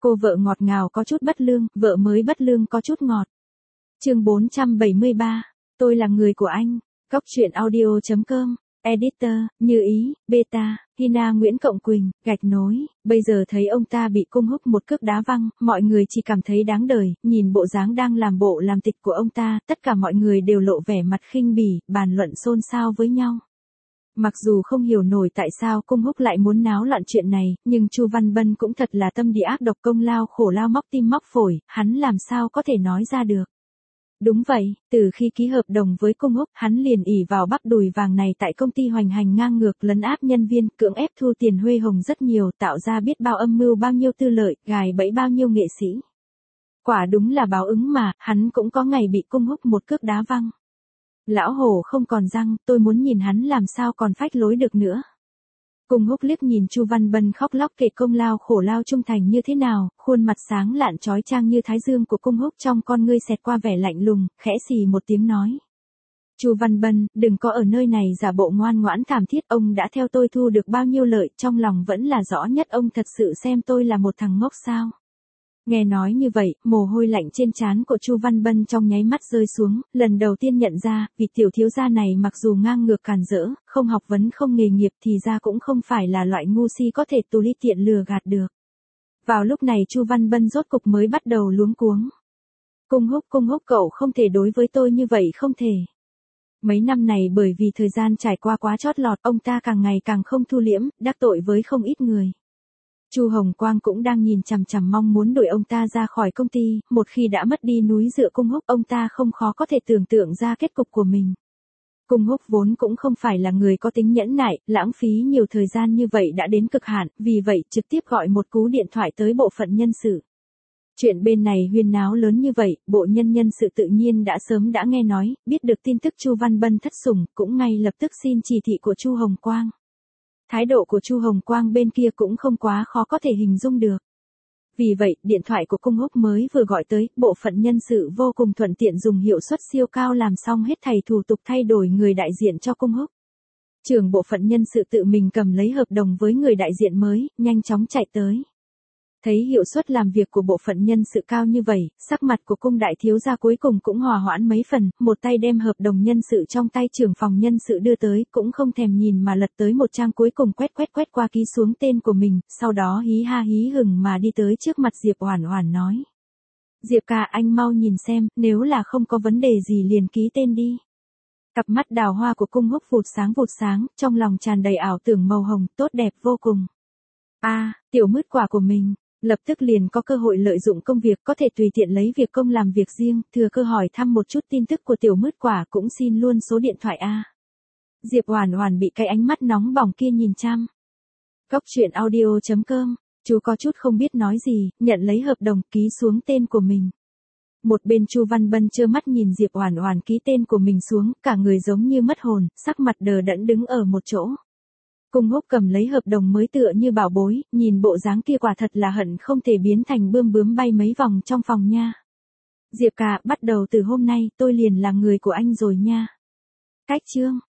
Cô vợ ngọt ngào có chút bất lương, vợ mới bất lương có chút ngọt. Chương 473. Tôi là người của anh. Cóc truyện audio.com. Editor, Như Ý, Beta, Hina Nguyễn Cộng Quỳnh, gạch nối. Bây giờ thấy ông ta bị Cung Húc một cước đá văng, mọi người chỉ cảm thấy đáng đời, nhìn bộ dáng đang làm bộ làm tịch của ông ta, tất cả mọi người đều lộ vẻ mặt khinh bỉ, bàn luận xôn xao với nhau. Mặc dù không hiểu nổi tại sao Cung Húc lại muốn náo loạn chuyện này, nhưng Chu Văn Bân cũng thật là tâm địa ác độc, công lao khổ lao móc tim móc phổi, hắn làm sao có thể nói ra được. Đúng vậy, từ khi ký hợp đồng với Cung Húc, hắn liền ỷ vào bắp đùi vàng này tại công ty hoành hành ngang ngược, lấn áp nhân viên, cưỡng ép thu tiền huê hồng rất nhiều, tạo ra biết bao âm mưu, bao nhiêu tư lợi, gài bẫy bao nhiêu nghệ sĩ. Quả đúng là báo ứng mà, hắn cũng có ngày bị Cung Húc một cước đá văng. Lão hổ không còn răng, tôi muốn nhìn hắn làm sao còn phách lối được nữa. Cung Húc liếc nhìn Chu Văn Bân khóc lóc kể công lao khổ lao trung thành như thế nào, khuôn mặt sáng lạn chói chang như thái dương của Cung Húc, trong con ngươi xẹt qua vẻ lạnh lùng, khẽ xì một tiếng nói. Chu Văn Bân, đừng có ở nơi này giả bộ ngoan ngoãn thảm thiết, ông đã theo tôi thu được bao nhiêu lợi, trong lòng vẫn là rõ nhất, ông thật sự xem tôi là một thằng ngốc sao. Nghe nói như vậy, mồ hôi lạnh trên trán của Chu Văn Bân trong nháy mắt rơi xuống, lần đầu tiên nhận ra, vị tiểu thiếu gia này mặc dù ngang ngược càn rỡ, không học vấn không nghề nghiệp thì ra cũng không phải là loại ngu si có thể tùy tiện lừa gạt được. Vào lúc này Chu Văn Bân rốt cục mới bắt đầu luống cuống. Cung Húc cậu không thể đối với tôi như vậy, không thể. Mấy năm này bởi vì thời gian trải qua quá chót lọt, ông ta càng ngày càng không thu liễm, đắc tội với không ít người. Chu Hồng Quang cũng đang nhìn chằm chằm mong muốn đuổi ông ta ra khỏi công ty, một khi đã mất đi núi dựa Cung Húc, ông ta không khó có thể tưởng tượng ra kết cục của mình. Cung Húc vốn cũng không phải là người có tính nhẫn nại, lãng phí nhiều thời gian như vậy đã đến cực hạn, vì vậy trực tiếp gọi một cú điện thoại tới bộ phận nhân sự. Chuyện bên này huyên náo lớn như vậy, bộ nhân sự tự nhiên đã sớm đã nghe nói, biết được tin tức Chu Văn Bân thất sủng, cũng ngay lập tức xin chỉ thị của Chu Hồng Quang. Thái độ của Chu Hồng Quang bên kia cũng không quá khó có thể hình dung được. Vì vậy, điện thoại của Cung Húc mới vừa gọi tới, bộ phận nhân sự vô cùng thuận tiện dùng hiệu suất siêu cao làm xong hết thảy thủ tục thay đổi người đại diện cho Cung Húc. Trưởng bộ phận nhân sự tự mình cầm lấy hợp đồng với người đại diện mới, nhanh chóng chạy tới. Thấy hiệu suất làm việc của bộ phận nhân sự cao như vậy, sắc mặt của Cung đại thiếu gia cuối cùng cũng hòa hoãn mấy phần, một tay đem hợp đồng nhân sự trong tay trưởng phòng nhân sự đưa tới, cũng không thèm nhìn mà lật tới một trang cuối cùng quét qua ký xuống tên của mình, sau đó hí ha hí hửng mà đi tới trước mặt Diệp Oản Oản nói. Diệp ca, anh mau nhìn xem, nếu là không có vấn đề gì liền ký tên đi. Cặp mắt đào hoa của Cung Húc vụt sáng, trong lòng tràn đầy ảo tưởng màu hồng, tốt đẹp vô cùng. Tiểu mứt quả của mình. Lập tức liền có cơ hội lợi dụng công việc, có thể tùy tiện lấy việc công làm việc riêng, thừa cơ hỏi thăm một chút tin tức của tiểu mứt quả, cũng xin luôn số điện thoại a. Diệp Oản Oản bị cái ánh mắt nóng bỏng kia nhìn chăm. Cóc truyện audio.com, chú có chút không biết nói gì, nhận lấy hợp đồng ký xuống tên của mình. Một bên Chu Văn Bân trơ mắt nhìn Diệp Oản Oản ký tên của mình xuống, cả người giống như mất hồn, sắc mặt đờ đẫn đứng ở một chỗ. Cung Húc cầm lấy hợp đồng mới tựa như bảo bối, nhìn bộ dáng kia quả thật là hận không thể biến thành bươm bướm bay mấy vòng trong phòng nha. Diệp ca, bắt đầu từ hôm nay tôi liền là người của anh rồi nha. Cách chương.